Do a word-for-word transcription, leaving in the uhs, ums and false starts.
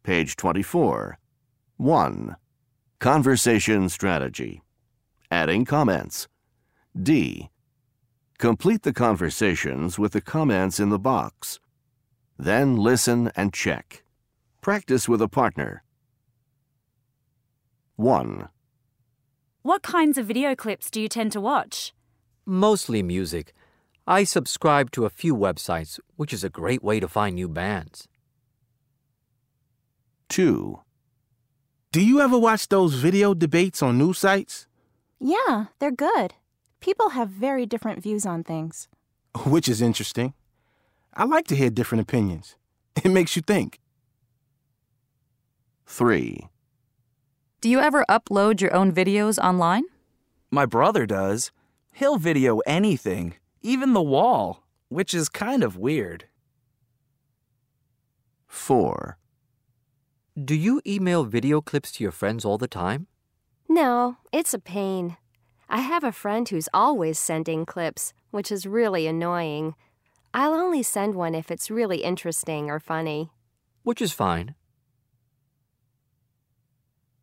Page twenty-four. one. Conversation strategy. Adding comments. D. Complete the conversations with the comments in the box. Then listen and check. Practice with a partner. one. What kinds of video clips do you tend to watch? Mostly music. I subscribe to a few websites, which is a great way to find new bands. two. Do you ever watch those video debates on news sites? Yeah, they're good. People have very different views on things. Which is interesting. I like to hear different opinions. It makes you think. three. Do you ever upload your own videos online? My brother does. He'll video anything, even the wall, which is kind of weird. four. Do you email video clips to your friends all the time? No, it's a pain. I have a friend who's always sending clips, which is really annoying. I'll only send one if it's really interesting or funny. Which is fine.